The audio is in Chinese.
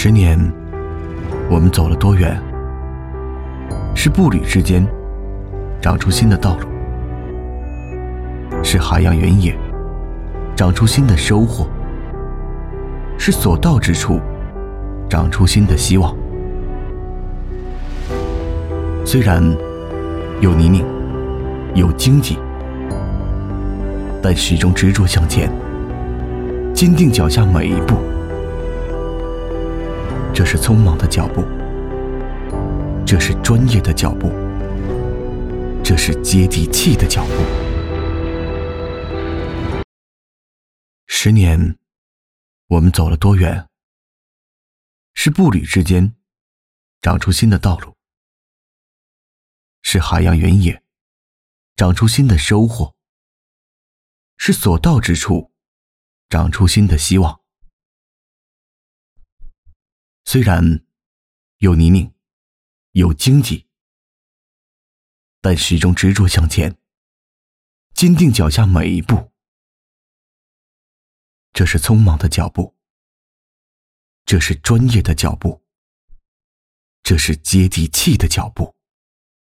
10年，我们走了多远？是步履之间长出新的道路，是海洋原野长出新的收获，是所到之处长出新的希望。虽然有泥泞，有荆棘，但始终执着向前，坚定脚下每一步。这是匆忙的脚步，这是专业的脚步，这是接地气的脚步。10年，我们走了多远？是步履之间长出新的道路，是海洋原野长出新的收获，是所到之处长出新的希望。虽然有泥泞，有荆棘，但始终执着向前，坚定脚下每一步。这是匆忙的脚步，这是专业的脚步，这是接地气的脚步。